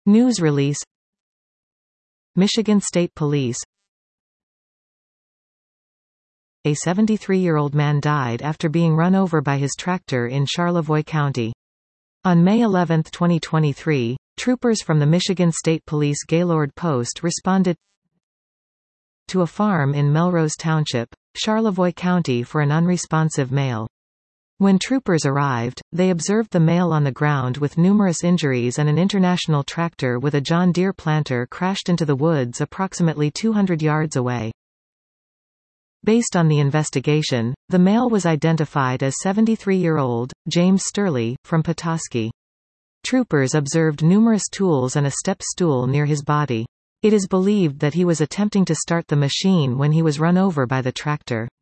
News release. Michigan State Police. A 73-year-old man died after being run over by his tractor in Charlevoix County. On May 11, 2023, troopers from the Michigan State Police Gaylord Post responded to a farm in Melrose Township, Charlevoix County for an unresponsive male. When troopers arrived, they observed the male on the ground with numerous injuries and an international tractor with a John Deere planter crashed into the woods approximately 200 yards away. Based on the investigation, the male was identified as 73-year-old, James Sturley, from Petoskey. Troopers observed numerous tools and a step stool near his body. It is believed that he was attempting to start the machine when he was run over by the tractor.